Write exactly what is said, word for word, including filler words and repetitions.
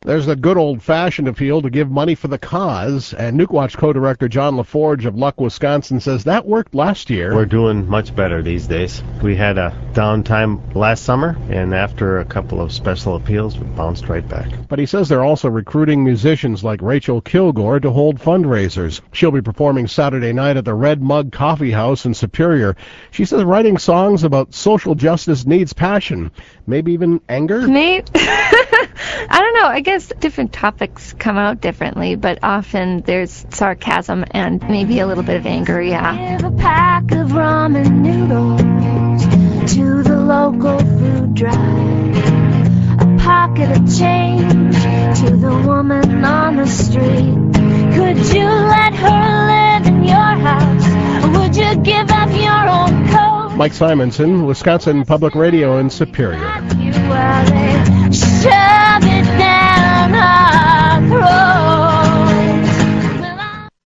There's a good old-fashioned appeal to give money for the cause, and Nukewatch co-director John LaForge of Luck, Wisconsin says that worked last year. We're doing much better these days. We had a downtime last summer, and after a couple of special appeals, we bounced right back. But he says they're also recruiting musicians like Rachel Kilgore to hold fundraisers. She'll be performing Saturday night at the Red Mug Coffee House in Superior. She says writing songs about social justice needs passion, maybe even anger. Maybe. I don't know. I guess different topics come out differently, but often there's sarcasm and maybe a little bit of anger, yeah. Give a pack of ramen noodles to the local food drive. A pocket of change to the woman on the street. Could you let her live in your house, or would you give up your own coat? Mike Simonson, Wisconsin Public Radio in Superior. Shove it down.